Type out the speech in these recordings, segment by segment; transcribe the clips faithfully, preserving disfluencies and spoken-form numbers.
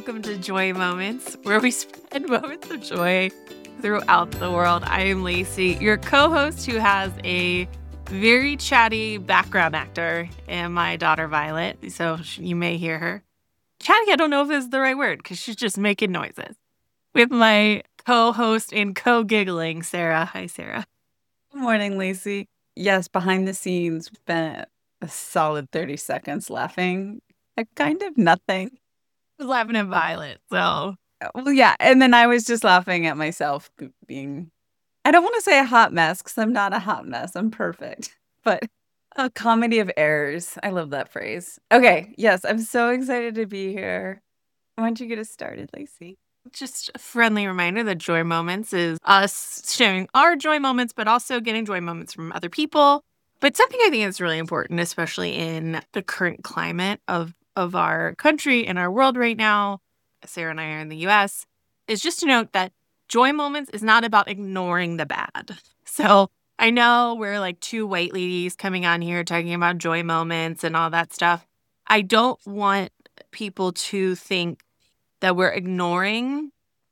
welcome to Joy Moments, where we spread moments of joy throughout the world. I am Lacey, your co-host who has a very chatty background actor, and my daughter Violet, so you may hear her. Chatty, I don't know if is the right word, because she's just making noises. With my co-host and co-giggling, Sarah. Hi, Sarah. Good morning, Lacey. Yes, behind the scenes, spent a solid thirty seconds laughing at kind of nothing. I was laughing at Violet, so. Well, yeah, and then I was just laughing at myself being, I don't want to say a hot mess, because I'm not a hot mess. I'm perfect. But a comedy of errors. I love that phrase. Okay, yes, I'm so excited to be here. Why don't you get us started, Lacey? Just a friendly reminder that Joy Moments is us sharing our joy moments, but also getting joy moments from other people. But something I think is really important, especially in the current climate of, of our country and our world right now, Sarah and I are in the U S, is just to note that joy moments is not about ignoring the bad. So I know we're like two white ladies coming on here talking about joy moments and all that stuff. I don't want people to think that we're ignoring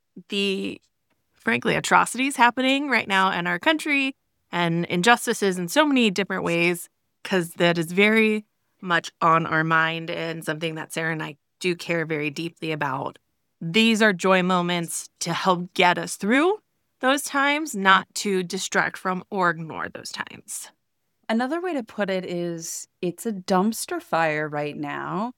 the, frankly, atrocities happening right now in our country and injustices in so many different ways, because that is very much on our mind and something that Sarah and I do care very deeply about. These are joy moments to help get us through those times, not to distract from or ignore those times. Another way to put it is it's a dumpster fire right now,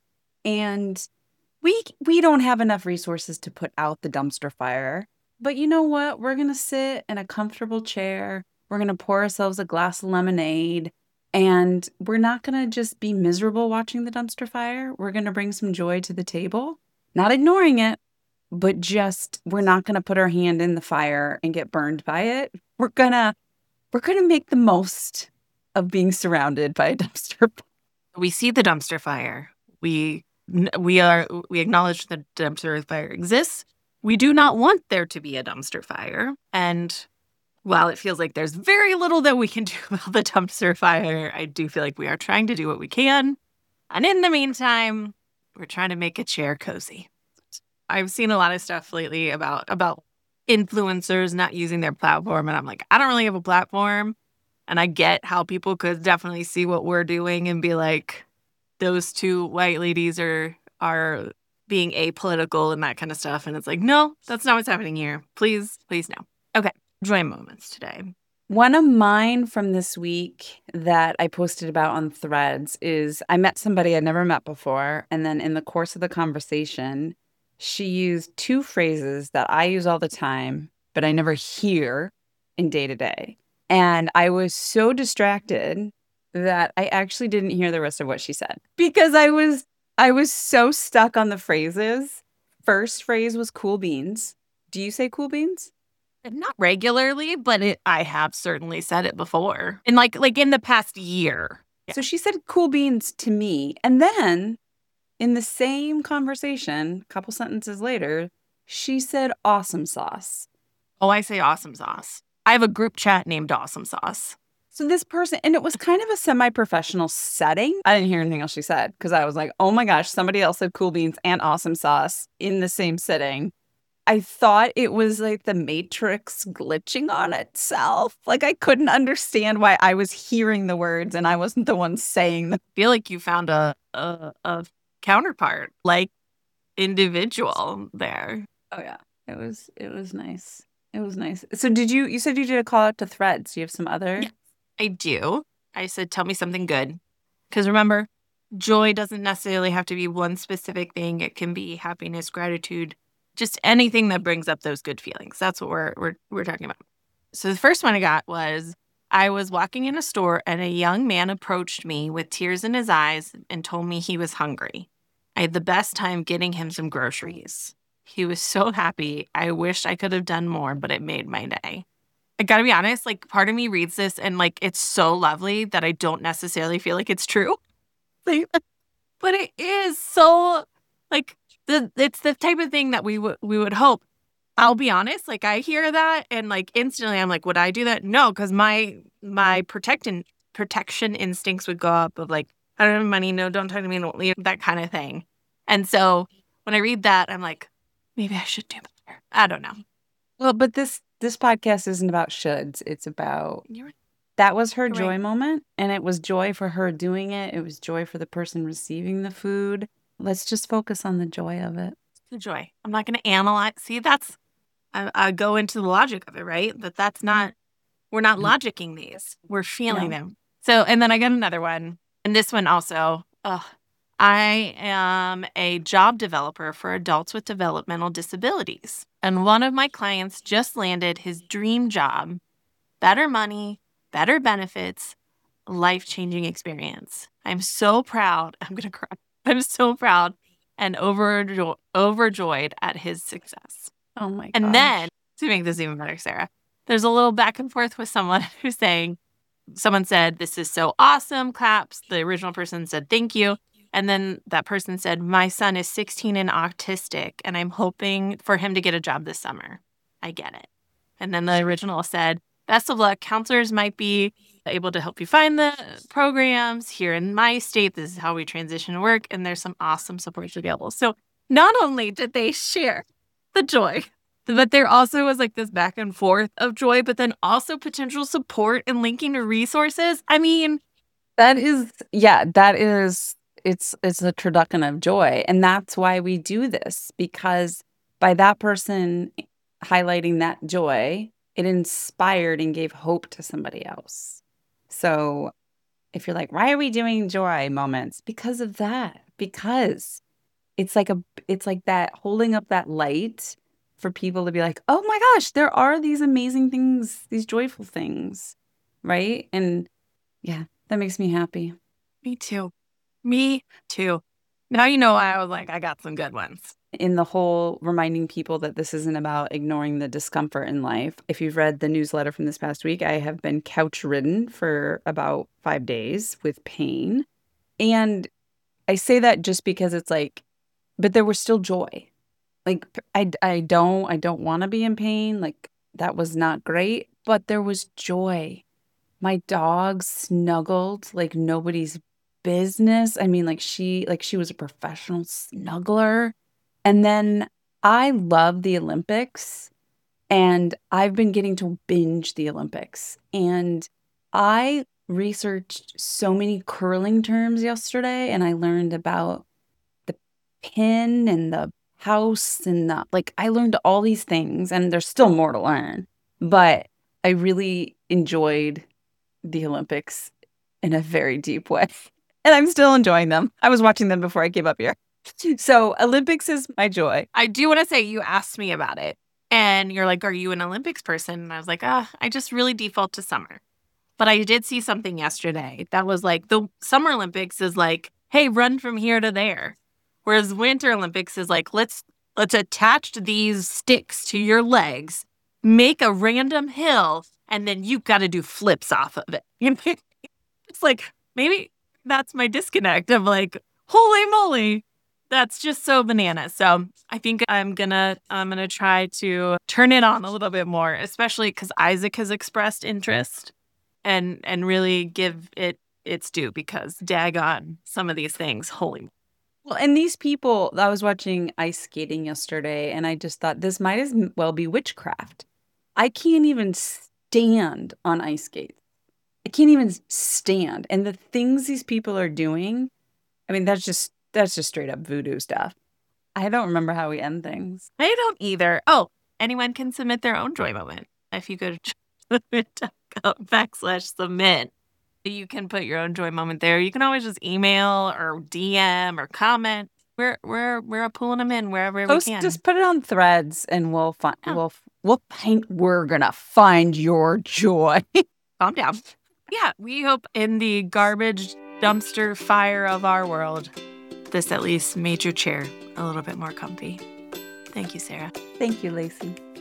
and We we don't have enough resources to put out the dumpster fire. But you know what? We're going to sit in a comfortable chair. We're going to pour ourselves a glass of lemonade. And we're not going to just be miserable watching the dumpster fire. We're going to bring some joy to the table. Not ignoring it, but just we're not going to put our hand in the fire and get burned by it. We're going to we're going to make the most of being surrounded by a dumpster fire. We see the dumpster fire. We We are we acknowledge that dumpster fire exists. We do not want there to be a dumpster fire. And while it feels like there's very little that we can do about the dumpster fire, I do feel like we are trying to do what we can. And in the meantime, we're trying to make a chair cozy. I've seen a lot of stuff lately about about influencers not using their platform. And I'm like, I don't really have a platform. And I get how people could definitely see what we're doing and be like, those two white ladies are are being apolitical and that kind of stuff. And it's like, no, that's not what's happening here. Please, please no. Okay, joy moments today. One of mine from this week that I posted about on Threads is I met somebody I'd never met before. And then in the course of the conversation, she used two phrases that I use all the time, but I never hear in day to day. And I was so distracted that I actually didn't hear the rest of what she said because I was I was so stuck on the phrases. First phrase was cool beans. Do you say cool beans? Not regularly, but it, I have certainly said it before. And like like in the past year. Yeah. So she said cool beans to me. And then in the same conversation, a couple sentences later, she said awesome sauce. Oh, I say awesome sauce. I have a group chat named Awesome Sauce. So this person, and it was kind of a semi-professional setting. I didn't hear anything else she said because I was like, oh my gosh, somebody else said cool beans and awesome sauce in the same sitting. I thought it was like the Matrix glitching on itself. Like I couldn't understand why I was hearing the words and I wasn't the one saying them. I feel like you found a, a, a counterpart, like individual there. Oh yeah, it was, it was nice. It was nice. So did you, you said you did a call out to Threads. Do you have some other? Yeah. I do. I said, tell me something good. Because remember, joy doesn't necessarily have to be one specific thing. It can be happiness, gratitude, just anything that brings up those good feelings. That's what we're we're we're talking about. So the first one I got was I was walking in a store and a young man approached me with tears in his eyes and told me he was hungry. I had the best time getting him some groceries. He was so happy. I wish I could have done more, but it made my day. I gotta be honest, like part of me reads this and like it's so lovely that I don't necessarily feel like it's true. Like, but it is so like the it's the type of thing that we would we would hope. I'll be honest, like I hear that and like instantly I'm like, would I do that? No, because my my protection protection instincts would go up of like, I don't have money, no, don't talk to me, don't leave, that kind of thing. And so when I read that, I'm like, maybe I should do better. I don't know. Well, but this this podcast isn't about shoulds. It's about You're, that was her you're joy right. moment, and it was joy for her doing it. It was joy for the person receiving the food. Let's just focus on the joy of it. The joy. I'm not going to analyze. See, that's, I, I go into the logic of it, right? That that's not, we're not logicking these. We're feeling No. them. So, and then I got another one. And this one also, ugh, I am a job developer for adults with developmental disabilities. And one of my clients just landed his dream job, better money, better benefits, life-changing experience. I'm so proud. I'm going to cry. I'm so proud and overjo- overjoyed at his success. Oh my gosh. And then, to make this even better, Sarah, there's a little back and forth with someone who's saying, someone said, this is so awesome, claps. The original person said, thank you. And then that person said, my son is sixteen and autistic, and I'm hoping for him to get a job this summer. I get it. And then the original said, best of luck. Counselors might be able to help you find the programs here in my state. This is how we transition to work. And there's some awesome supports available. So not only did they share the joy, but there also was like this back and forth of joy, but then also potential support and linking to resources. I mean, that is, yeah, that is, it's, it's a turducken of joy. And that's why we do this, because by that person highlighting that joy, it inspired and gave hope to somebody else. So if you're like, why are we doing joy moments? Because of that. Because it's like a it's like that holding up that light for people to be like, oh my gosh, there are these amazing things, these joyful things. Right? And yeah, that makes me happy. me too. Me too. Now you know I was like, I got some good ones. In the whole reminding people that this isn't about ignoring the discomfort in life. If you've read the newsletter from this past week, I have been couch ridden for about five days with pain. And I say that just because it's like, but there was still joy. Like, I, I don't, I don't want to be in pain. Like, that was not great, but there was joy. My dog snuggled like nobody's business. I mean, like she, like she was a professional snuggler. And then I love the Olympics, and I've been getting to binge the Olympics. And I researched so many curling terms yesterday, and I learned about the pin and the house and the, like, I learned all these things, and there's still more to learn. But I really enjoyed the Olympics in a very deep way. And I'm still enjoying them. I was watching them before I came up here. So Olympics is my joy. I do want to say you asked me about it and you're like, are you an Olympics person? And I was like, ah, I just really default to summer. But I did see something yesterday that was like the Summer Olympics is like, hey, run from here to there. Whereas Winter Olympics is like, let's let's attach these sticks to your legs, make a random hill, and then you've got to do flips off of it. You know? It's like, maybe that's my disconnect of like, holy moly. That's just so bananas. So I think I'm gonna I'm gonna try to turn it on a little bit more, especially because Isaac has expressed interest and and really give it its due, because daggone some of these things, holy. Well, and these people, I was watching ice skating yesterday, and I just thought this might as well be witchcraft. I can't even stand on ice skates. I can't even stand. And the things these people are doing, I mean, that's just that's just straight up voodoo stuff. I don't remember how we end things. I don't either. Oh, anyone can submit their own joy moment. If you go to backslash submit, you can put your own joy moment there. You can always just email or D M or comment. We're we're we're pulling them in wherever Post, we can. just put it on Threads, and we'll find Yeah. we'll we'll paint. We're gonna find your joy. Calm down. Yeah, we hope in the garbage dumpster fire of our world, this at least made your chair a little bit more comfy. Thank you, Sarah. Thank you, Lacey.